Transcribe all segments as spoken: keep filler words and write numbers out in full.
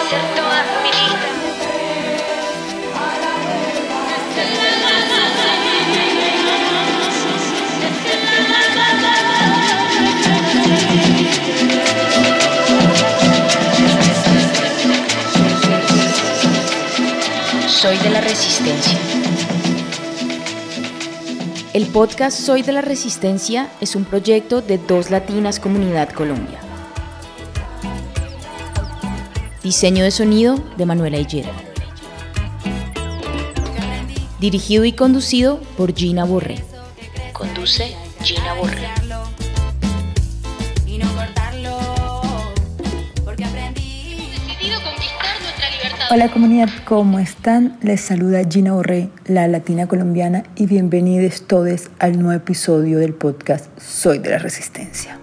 ser todas feministas. Soy de la Resistencia. El podcast Soy de la Resistencia es un proyecto de Dos Latinas Comunidad Colombia. Diseño de sonido de Manuela Higuera. Dirigido y conducido por Gina Borré. Conduce Gina Borré. Hola comunidad, ¿cómo están? Les saluda Gina Borré, la latina colombiana, y bienvenidos todos al nuevo episodio del podcast Soy de la Resistencia.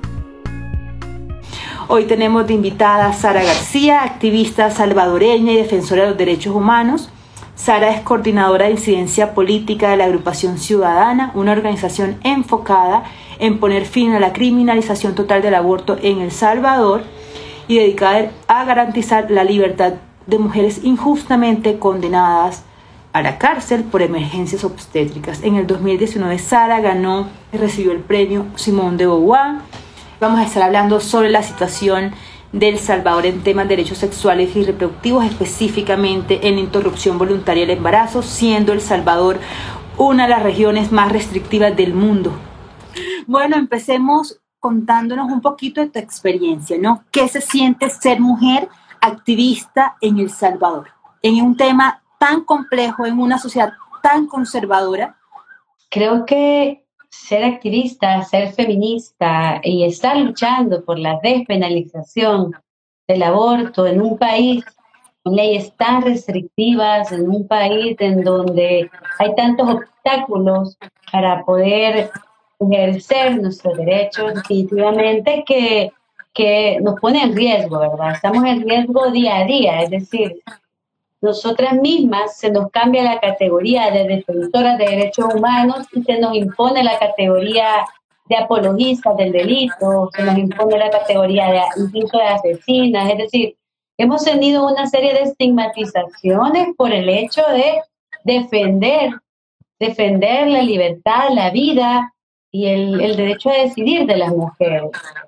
Hoy tenemos de invitada a Sara García, activista salvadoreña y defensora de los derechos humanos. Sara es coordinadora de incidencia política de la Agrupación Ciudadana, una organización enfocada en poner fin a la criminalización total del aborto en El Salvador y dedicada a garantizar la libertad de mujeres injustamente condenadas a la cárcel por emergencias obstétricas. En el dos mil diecinueve, Sara ganó y recibió el premio Simone de Beauvoir. Vamos a estar hablando sobre la situación de El Salvador en temas de derechos sexuales y reproductivos, específicamente en la interrupción voluntaria del embarazo, siendo El Salvador una de las regiones más restrictivas del mundo. Bueno, empecemos contándonos un poquito de tu experiencia, ¿no? ¿Qué se siente ser mujer activista en El Salvador, en un tema tan complejo, en una sociedad tan conservadora? Creo que ser activista, ser feminista y estar luchando por la despenalización del aborto en un país con leyes tan restrictivas, en un país en donde hay tantos obstáculos para poder ejercer nuestros derechos, definitivamente que que nos pone en riesgo, ¿verdad? Estamos en riesgo día a día, es decir, nosotras mismas se nos cambia la categoría de defensoras de derechos humanos y se nos impone la categoría de apologistas del delito, se nos impone la categoría de incluso de asesinas, es decir, hemos tenido una serie de estigmatizaciones por el hecho de defender, defender la libertad, la vida y el, el derecho a decidir de las mujeres.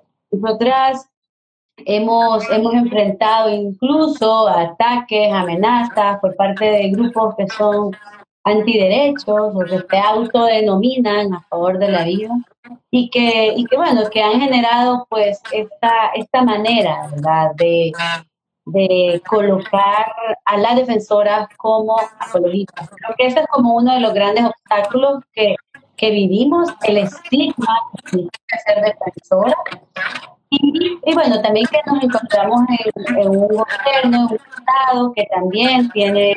Nosotras hemos, hemos enfrentado incluso ataques, amenazas por parte de grupos que son antiderechos o que se autodenominan a favor de la vida y que, y que bueno, que han generado pues esta, esta manera, ¿verdad?, de, de colocar a las defensoras como apologistas. Creo que ese es como uno de los grandes obstáculos que, que vivimos, el estigma de ser defensora. Y, y bueno, también que nos encontramos en, en un gobierno, en un Estado que también tiene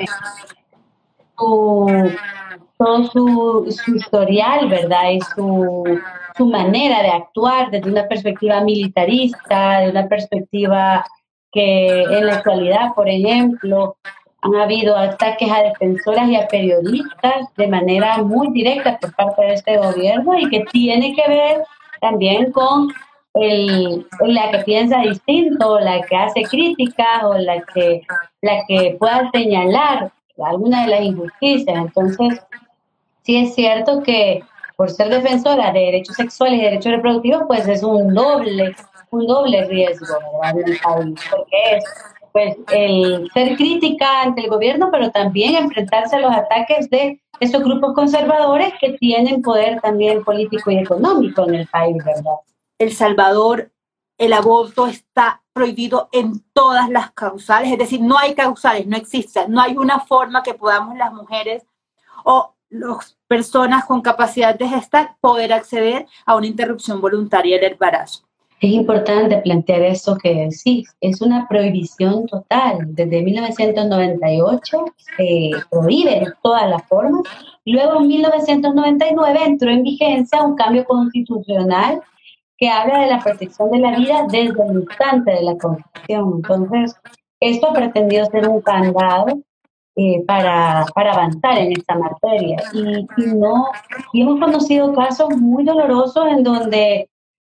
su, todo su, su historial, ¿verdad? Y su, su manera de actuar desde una perspectiva militarista, de una perspectiva que en la actualidad, por ejemplo, han habido ataques a defensoras y a periodistas de manera muy directa por parte de este gobierno y que tiene que ver también con El, la que piensa distinto, la que hace críticas o la que, la que pueda señalar alguna de las injusticias. Entonces, sí es cierto que por ser defensora de derechos sexuales y derechos reproductivos, pues es un doble, un doble riesgo, ¿verdad?, en el país, porque es pues el ser crítica ante el gobierno, pero también enfrentarse a los ataques de esos grupos conservadores que tienen poder también político y económico en el país, ¿verdad? El Salvador, el aborto está prohibido en todas las causales, es decir, no hay causales, no existe, no hay una forma que podamos las mujeres o las personas con capacidad de gestar poder acceder a una interrupción voluntaria del embarazo. Es importante plantear eso que decís, es una prohibición total. Desde mil novecientos noventa y ocho se prohíbe de todas las formas, luego en mil novecientos noventa y nueve entró en vigencia un cambio constitucional que habla de la protección de la vida desde el instante de la concepción. Entonces, esto ha pretendido ser un candado eh, para, para avanzar en esta materia. Y, y, no, y hemos conocido casos muy dolorosos en donde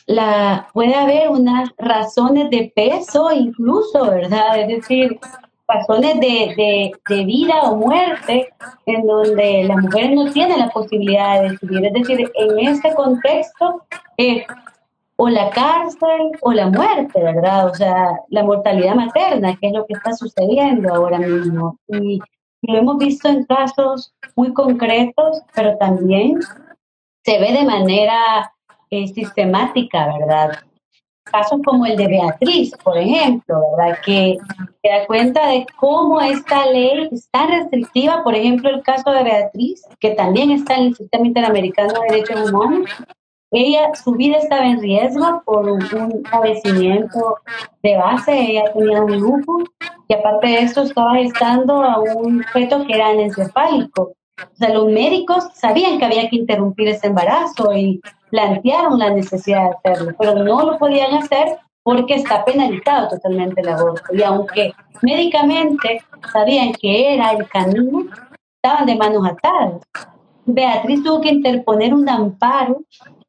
la, puede haber unas razones de peso incluso, ¿verdad? Es decir, razones de, de, de vida o muerte en donde las mujeres no tienen la posibilidad de decidir. Es decir, en este contexto es o la cárcel o la muerte, ¿verdad? O sea, la mortalidad materna, que es lo que está sucediendo ahora mismo. Y, y lo hemos visto en casos muy concretos, pero también se ve de manera eh, sistemática, ¿verdad? Casos como el de Beatriz, por ejemplo, ¿verdad? Que se da cuenta de cómo esta ley es tan restrictiva, por ejemplo, el caso de Beatriz, que también está en el Sistema Interamericano de Derechos Humanos. Ella, su vida estaba en riesgo por un, un padecimiento de base, ella tenía un lupus y aparte de eso estaba gestando a un feto que era anencefálico. O sea, los médicos sabían que había que interrumpir ese embarazo y plantearon la necesidad de hacerlo, pero no lo podían hacer porque está penalizado totalmente el aborto. Y aunque médicamente sabían que era el camino, estaban de manos atadas. Beatriz tuvo que interponer un amparo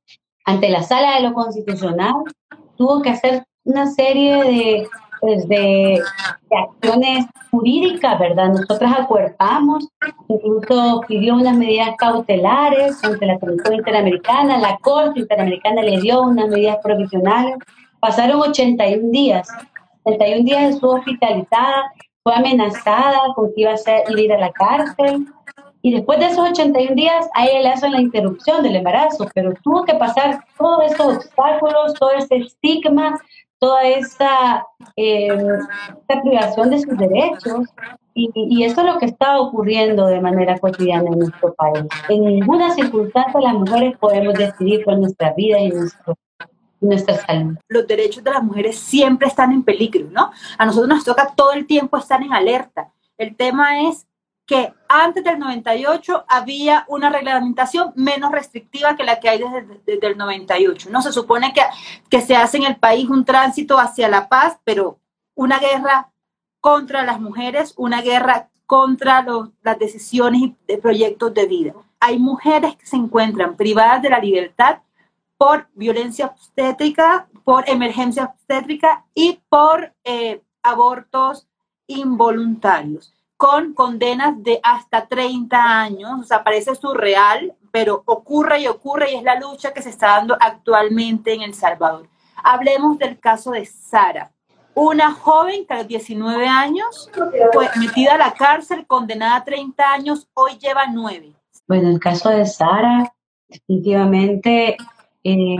ante la Sala de lo Constitucional, tuvo que hacer una serie de, pues, de, de acciones jurídicas, ¿verdad? Nosotras acuerpamos, incluso pidió unas medidas cautelares ante la Comisión Interamericana, la Corte Interamericana le dio unas medidas provisionales, pasaron ochenta y un días, ochenta y un días estuvo hospitalizada, fue amenazada con que iba a, ser, iba a ir a la cárcel, y después de esos ochenta y un días, a ella le hacen la interrupción del embarazo, pero tuvo que pasar todos esos obstáculos, todo ese estigma, toda esa, eh, esa privación de sus derechos. Y, y eso es lo que está ocurriendo de manera cotidiana en nuestro país. En ninguna circunstancia las mujeres podemos decidir por nuestra vida y nuestro, nuestra salud. Los derechos de las mujeres siempre están en peligro, ¿no? A nosotros nos toca todo el tiempo estar en alerta. El tema es que antes del noventa y ocho había una reglamentación menos restrictiva que la que hay desde, desde el noventa y ocho. No se supone que, que se hace en el país un tránsito hacia la paz, pero una guerra contra las mujeres, una guerra contra los, las decisiones y de proyectos de vida. Hay mujeres que se encuentran privadas de la libertad por violencia obstétrica, por emergencia obstétrica y por eh, abortos involuntarios, con condenas de hasta treinta años. O sea, parece surreal, pero ocurre y ocurre y es la lucha que se está dando actualmente en El Salvador. Hablemos del caso de Sara, una joven que a los diecinueve años fue metida a la cárcel, condenada a treinta años, hoy lleva nueve. Bueno, el caso de Sara definitivamente eh,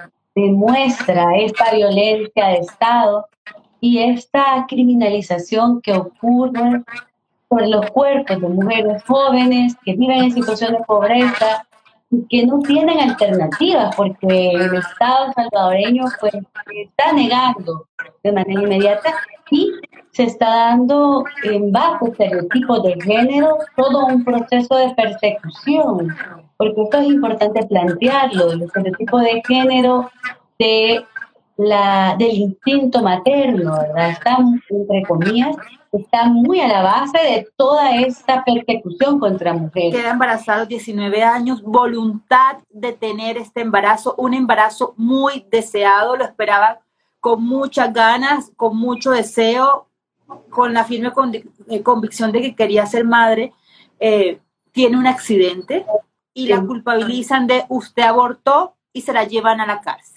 demuestra esta violencia de Estado y esta criminalización que ocurre por los cuerpos de mujeres jóvenes que viven en situación de pobreza y que no tienen alternativas porque el Estado salvadoreño pues está negando de manera inmediata y se está dando en bajo estereotipos de género todo un proceso de persecución, porque esto es importante plantearlo, el estereotipo de género de la, del instinto materno, ¿verdad? Está, entre comillas, está muy a la base de toda esta persecución contra mujeres. Queda embarazada a los diecinueve años, voluntad de tener este embarazo, un embarazo muy deseado, lo esperaba con muchas ganas, con mucho deseo, con la firme convicción de que quería ser madre. Eh, tiene un accidente y la culpabilizan de usted abortó y se la llevan a la cárcel.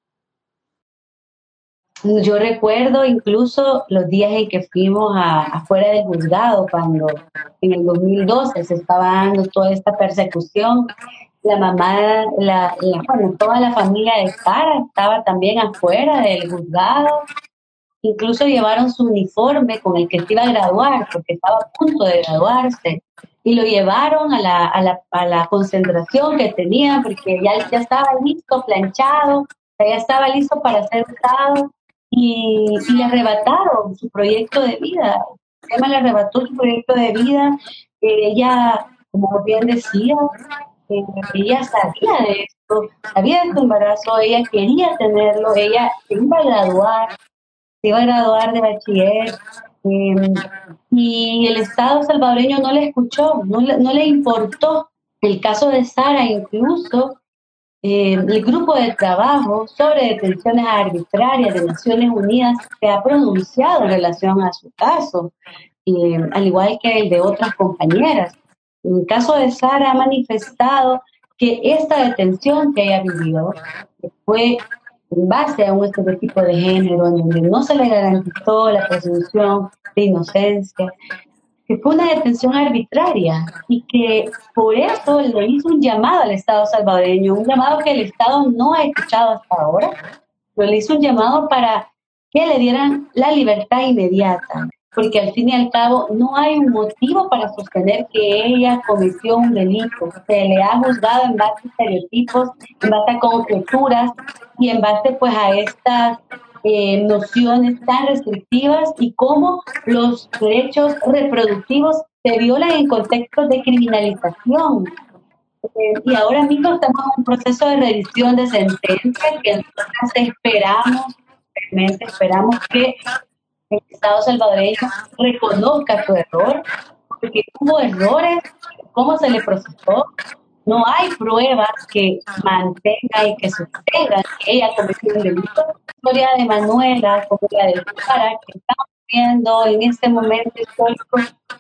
Yo recuerdo incluso los días en que fuimos a, afuera del juzgado, cuando en el dos mil doce se estaba dando toda esta persecución. La mamá, la, la, bueno, toda la familia de Sara estaba también afuera del juzgado. Incluso llevaron su uniforme con el que se iba a graduar, porque estaba a punto de graduarse. Y lo llevaron a la, a la, a la concentración que tenía, porque ya, ya estaba listo, planchado, ya estaba listo para ser usado. Y, y le arrebataron su proyecto de vida. Emma le arrebató su proyecto de vida. Eh, ella, como bien decía, eh, ella sabía de esto, sabía de su embarazo, ella quería tenerlo, ella se iba a graduar, se iba a graduar de bachiller. Eh, y el Estado salvadoreño no le escuchó, no le, no le importó. El caso de Sara incluso Eh, el grupo de trabajo sobre detenciones arbitrarias de Naciones Unidas se ha pronunciado en relación a su caso, eh, al igual que el de otras compañeras. En el caso de Sara ha manifestado que esta detención que ella vivió que fue en base a un estereotipo de género en donde no se le garantizó la presunción de inocencia, que fue una detención arbitraria y que por eso le hizo un llamado al Estado salvadoreño, un llamado que el Estado no ha escuchado hasta ahora, pero le hizo un llamado para que le dieran la libertad inmediata, porque al fin y al cabo no hay un motivo para sostener que ella cometió un delito. Se le ha juzgado en base a estereotipos, en base a conjeturas y en base pues a estas eh, nociones tan restrictivas y cómo los derechos reproductivos se violan en contextos de criminalización. Eh, y ahora mismo estamos en un proceso de revisión de sentencia que nosotros esperamos, realmente esperamos que el Estado salvadoreño reconozca su error, porque hubo errores, cómo se le procesó, no hay pruebas que mantengan y que sostengan que ella cometió un delito. La historia de Manuela, como la de Sara, que estamos viendo en este momento histórico,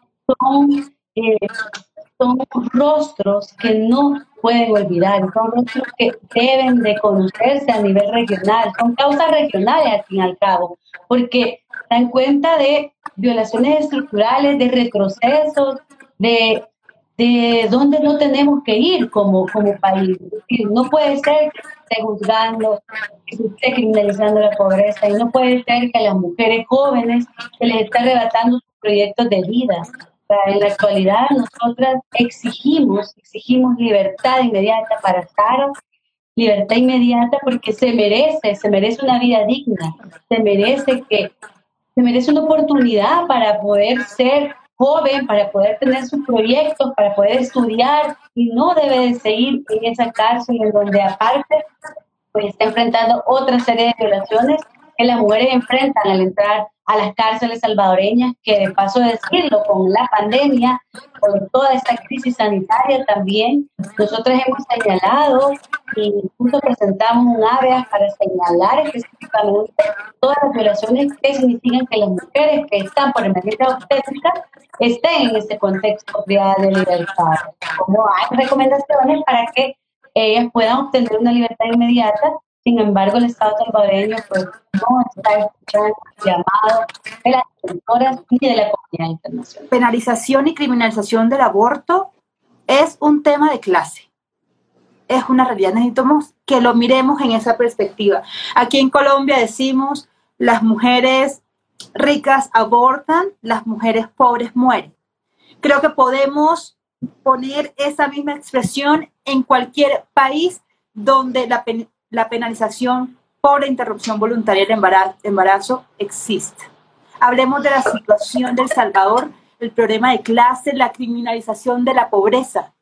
son, eh, son rostros que no pueden olvidar, son rostros que deben de conocerse a nivel regional, son causas regionales al fin y al cabo, porque dan cuenta de violaciones estructurales, de retrocesos, de de dónde no tenemos que ir como, como país. Es decir, no puede ser que se esté juzgando, que se esté criminalizando la pobreza, y no puede ser que a las mujeres jóvenes se les esté arrebatando sus proyectos de vida. O sea, en la actualidad nosotras exigimos, exigimos libertad inmediata para Sara, libertad inmediata porque se merece, se merece una vida digna, se merece que, se merece una oportunidad para poder ser joven, para poder tener sus proyectos, para poder estudiar y no debe de seguir en esa cárcel en donde aparte pues está enfrentando otra serie de violaciones que las mujeres enfrentan al entrar a las cárceles salvadoreñas, que de paso de decirlo, con la pandemia, con toda esta crisis sanitaria también, nosotros hemos señalado y incluso presentamos un habeas para señalar específicamente todas las violaciones que significan que las mujeres que están por emergencia obstétrica estén en este contexto de libertad. Como hay recomendaciones para que ellas puedan obtener una libertad inmediata. Sin embargo, el Estado salvadoreño pues, no está escuchando el llamado de las defensoras ni de la comunidad internacional. Penalización y criminalización del aborto es un tema de clase. Es una realidad. Necesitamos que lo miremos en esa perspectiva. Aquí en Colombia decimos, las mujeres ricas abortan, las mujeres pobres mueren. Creo que podemos poner esa misma expresión en cualquier país donde la, pen, la penalización por la interrupción voluntaria del embarazo, embarazo existe. Hablemos de la situación de El Salvador, el problema de clase, la criminalización de la pobreza.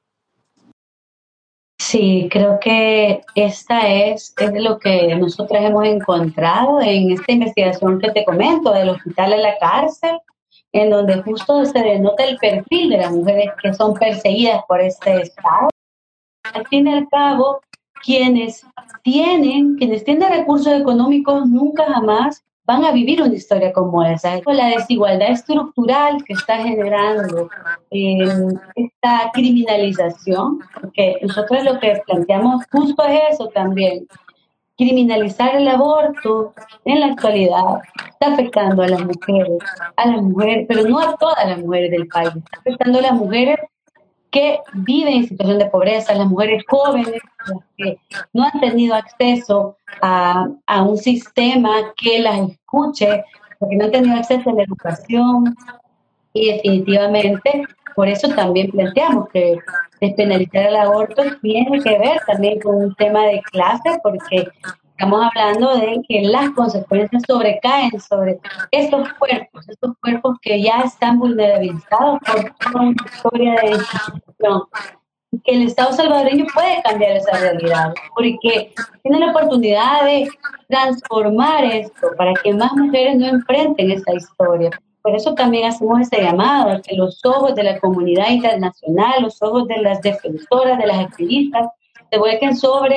Sí, creo que esta es, es lo que nosotras hemos encontrado en esta investigación que te comento del hospital a la cárcel, en donde justo se denota el perfil de las mujeres que son perseguidas por este Estado. Al fin y al cabo, quienes tienen, quienes tienen recursos económicos nunca jamás van a vivir una historia como esa. La desigualdad estructural que está generando eh, esta criminalización, porque nosotros lo que planteamos justo es eso también. Criminalizar el aborto en la actualidad está afectando a las mujeres, a las mujeres, pero no a todas las mujeres del país, está afectando a las mujeres que viven en situación de pobreza, las mujeres jóvenes, las que no han tenido acceso a, a un sistema que las escuche, porque no han tenido acceso a la educación, y definitivamente por eso también planteamos que despenalizar el aborto tiene que ver también con un tema de clase, porque estamos hablando de que las consecuencias sobrecaen sobre estos cuerpos, estos cuerpos que ya están vulnerabilizados por toda una historia de discriminación. Que el Estado salvadoreño puede cambiar esa realidad, porque tiene la oportunidad de transformar esto para que más mujeres no enfrenten esa historia. Por eso también hacemos este llamado, a que los ojos de la comunidad internacional, los ojos de las defensoras, de las activistas, se vuelquen sobre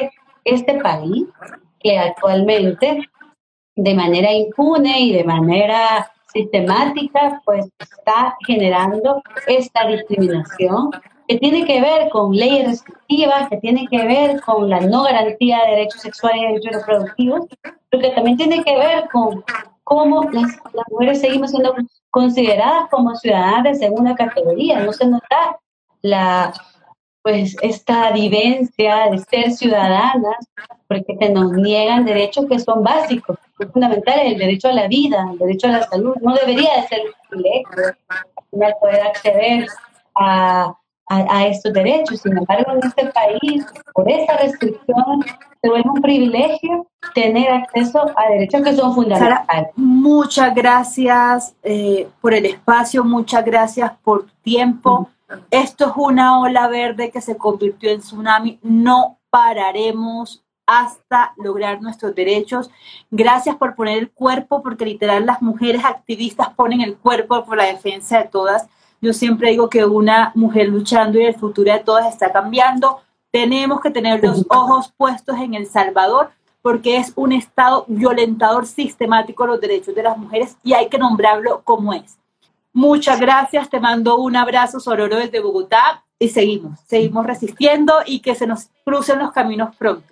este país que actualmente de manera impune y de manera sistemática pues está generando esta discriminación que tiene que ver con leyes restrictivas, que tiene que ver con la no garantía de derechos sexuales y derechos reproductivos, pero que también tiene que ver con cómo las, las mujeres seguimos siendo consideradas como ciudadanas de segunda categoría. No se nos da la, pues, esta vivencia de ser ciudadanas porque se nos niegan derechos que son básicos, son fundamentales, el derecho a la vida, el derecho a la salud. No debería de ser un privilegio al final poder acceder a A, a estos derechos. Sin embargo, en este país, por esa restricción, se vuelve un privilegio tener acceso a derechos que son fundamentales. Sara, muchas gracias eh, por el espacio, muchas gracias por tu tiempo. Uh-huh. Esto es una ola verde que se convirtió en tsunami. No pararemos hasta lograr nuestros derechos. Gracias por poner el cuerpo, porque literal las mujeres activistas ponen el cuerpo por la defensa de todas. Yo siempre digo que una mujer luchando y el futuro de todas está cambiando. Tenemos que tener los ojos puestos en El Salvador porque es un estado violentador sistemático de los derechos de las mujeres y hay que nombrarlo como es. Muchas gracias, te mando un abrazo sororo desde Bogotá y seguimos, seguimos resistiendo y que se nos crucen los caminos pronto.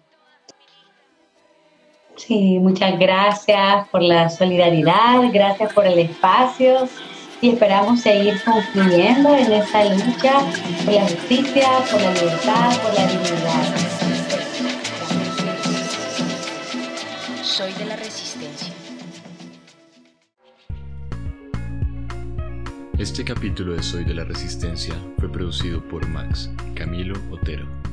Sí, muchas gracias por la solidaridad, gracias por el espacio. Y esperamos seguir confluyendo en esta lucha por la justicia, por la libertad, por la dignidad. Soy de la Resistencia. Este capítulo de Soy de la Resistencia fue producido por Max Camilo Otero.